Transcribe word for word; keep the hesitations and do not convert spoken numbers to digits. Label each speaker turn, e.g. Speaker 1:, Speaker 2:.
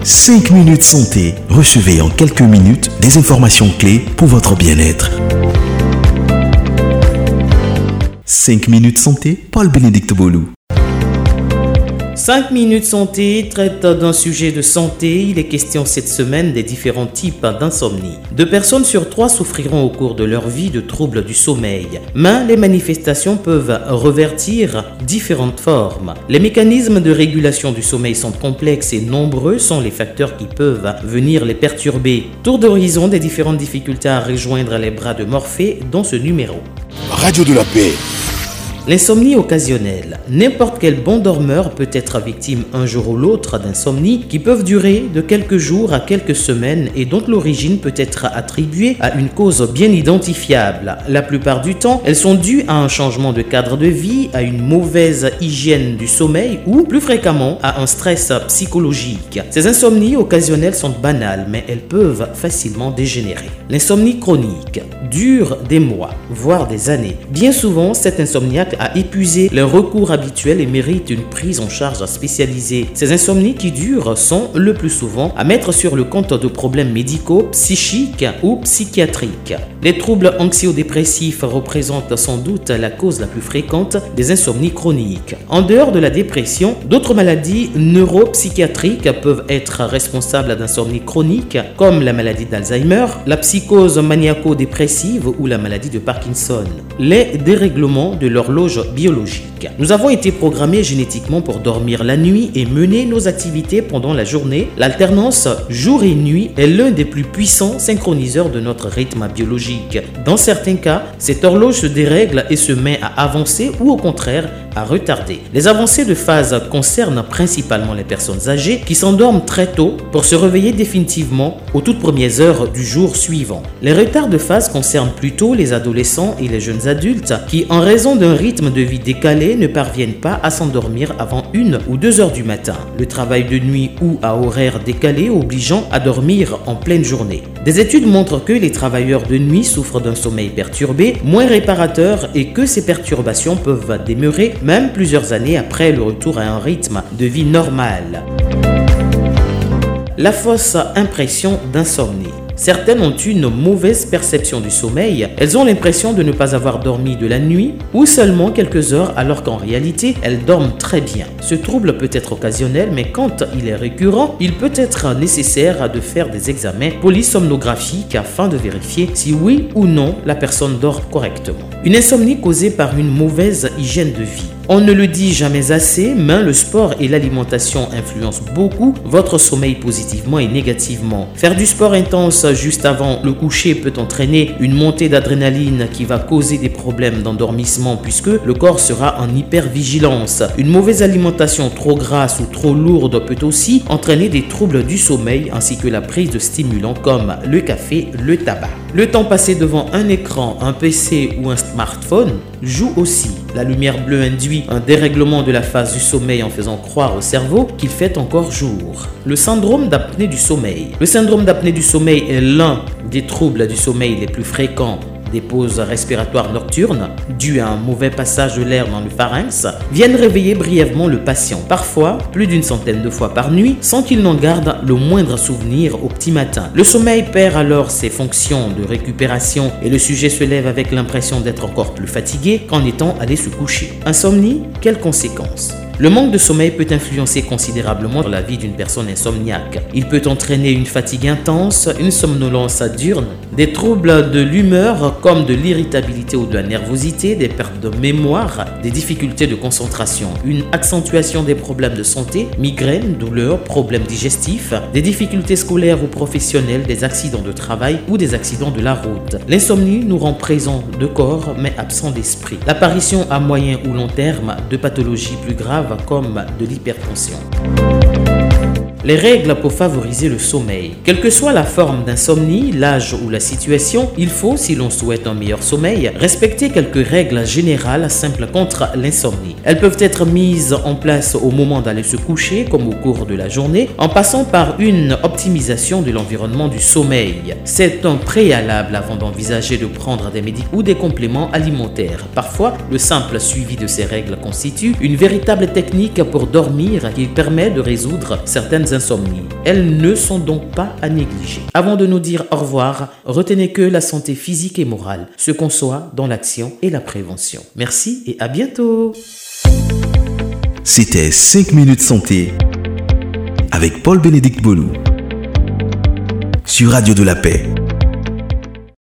Speaker 1: cinq minutes santé. Recevez en quelques minutes des informations clés pour votre bien-être. cinq minutes santé, Paul-Bénédicte Bolou.
Speaker 2: cinq minutes santé traite d'un sujet de santé. Il est question cette semaine des différents types d'insomnie. Deux personnes sur trois souffriront au cours de leur vie de troubles du sommeil. Mais les manifestations peuvent revêtir différentes formes. Les mécanismes de régulation du sommeil sont complexes et nombreux sont les facteurs qui peuvent venir les perturber. Tour d'horizon des différentes difficultés à rejoindre les bras de Morphée dans ce numéro.
Speaker 3: Radio de la paix.
Speaker 2: L'insomnie occasionnelle. N'importe quel bon dormeur peut être victime un jour ou l'autre d'insomnie qui peuvent durer de quelques jours à quelques semaines et dont l'origine peut être attribuée à une cause bien identifiable. La plupart du temps, elles sont dues à un changement de cadre de vie, à une mauvaise hygiène du sommeil ou, plus fréquemment, à un stress psychologique. Ces insomnies occasionnelles sont banales, mais elles peuvent facilement dégénérer. L'insomnie chronique dure des mois, voire des années. Bien souvent, cet insomniaque a épuisé les recours habituels et mérite une prise en charge spécialisée. Ces insomnies qui durent sont le plus souvent à mettre sur le compte de problèmes médicaux, psychiques ou psychiatriques. Les troubles anxio-dépressifs représentent sans doute la cause la plus fréquente des insomnies chroniques. En dehors de la dépression, d'autres maladies neuropsychiatriques peuvent être responsables d'insomnie chronique, comme la maladie d'Alzheimer, la psychose maniaco-dépressive ou la maladie de Parkinson. Les dérèglements de l'horloge biologique. Nous avons été programmés génétiquement pour dormir la nuit et mener nos activités pendant la journée. L'alternance jour et nuit est l'un des plus puissants synchroniseurs de notre rythme biologique. Dans certains cas, cette horloge se dérègle et se met à avancer ou au contraire à retarder. Les avancées de phase concernent principalement les personnes âgées qui s'endorment très tôt pour se réveiller définitivement aux toutes premières heures du jour suivant. Les retards de phase concernent plutôt les adolescents et les jeunes adultes qui, en raison d'un rythme de vie décalé, ne parviennent pas à s'endormir avant une ou deux heures du matin. Le travail de nuit ou à horaire décalé obligeant à dormir en pleine journée. Des études montrent que les travailleurs de nuit souffrent d'un sommeil perturbé, moins réparateur et que ces perturbations peuvent demeurer même plusieurs années après le retour à un rythme de vie normal. La fausse impression d'insomnie. Certaines ont une mauvaise perception du sommeil, elles ont l'impression de ne pas avoir dormi de la nuit ou seulement quelques heures alors qu'en réalité, elles dorment très bien. Ce trouble peut être occasionnel, mais quand il est récurrent, il peut être nécessaire de faire des examens polysomnographiques afin de vérifier si oui ou non la personne dort correctement. Une insomnie causée par une mauvaise hygiène de vie. On ne le dit jamais assez, mais le sport et l'alimentation influencent beaucoup votre sommeil positivement et négativement. Faire du sport intense juste avant le coucher peut entraîner une montée d'adrénaline qui va causer des problèmes d'endormissement puisque le corps sera en hypervigilance. Une mauvaise alimentation trop grasse ou trop lourde peut aussi entraîner des troubles du sommeil ainsi que la prise de stimulants comme le café, le tabac. Le temps passé devant un écran, un P C ou un smartphone joue aussi. La lumière bleue induit un dérèglement de la phase du sommeil en faisant croire au cerveau qu'il fait encore jour. Le syndrome d'apnée du sommeil. Le syndrome d'apnée du sommeil est l'un des troubles du sommeil les plus fréquents. Des pauses respiratoires nocturnes, dues à un mauvais passage de l'air dans le pharynx, viennent réveiller brièvement le patient, parfois plus d'une centaine de fois par nuit, sans qu'il n'en garde le moindre souvenir au petit matin. Le sommeil perd alors ses fonctions de récupération et le sujet se lève avec l'impression d'être encore plus fatigué qu'en étant allé se coucher. Insomnie, quelles conséquences ? Le manque de sommeil peut influencer considérablement la vie d'une personne insomniaque. Il peut entraîner une fatigue intense, une somnolence diurne, des troubles de l'humeur comme de l'irritabilité ou de la nervosité, des pertes de mémoire, des difficultés de concentration, une accentuation des problèmes de santé, migraines, douleurs, problèmes digestifs, des difficultés scolaires ou professionnelles, des accidents de travail ou des accidents de la route. L'insomnie nous rend présents de corps mais absents d'esprit. L'apparition à moyen ou long terme de pathologies plus graves comme de l'hypertension. Les règles pour favoriser le sommeil. Quelle que soit la forme d'insomnie, l'âge ou la situation, il faut, si l'on souhaite un meilleur sommeil, respecter quelques règles générales simples contre l'insomnie. Elles peuvent être mises en place au moment d'aller se coucher, comme au cours de la journée, en passant par une optimisation de l'environnement du sommeil. C'est un préalable avant d'envisager de prendre des médicaments ou des compléments alimentaires. Parfois, le simple suivi de ces règles constitue une véritable technique pour dormir qui permet de résoudre certaines d'insomnie. Elles ne sont donc pas à négliger. Avant de nous dire au revoir, retenez que la santé physique et morale se conçoit dans l'action et la prévention. Merci et à bientôt.
Speaker 1: C'était cinq minutes santé avec Paul-Bénédicte Bolou sur Radio de la Paix.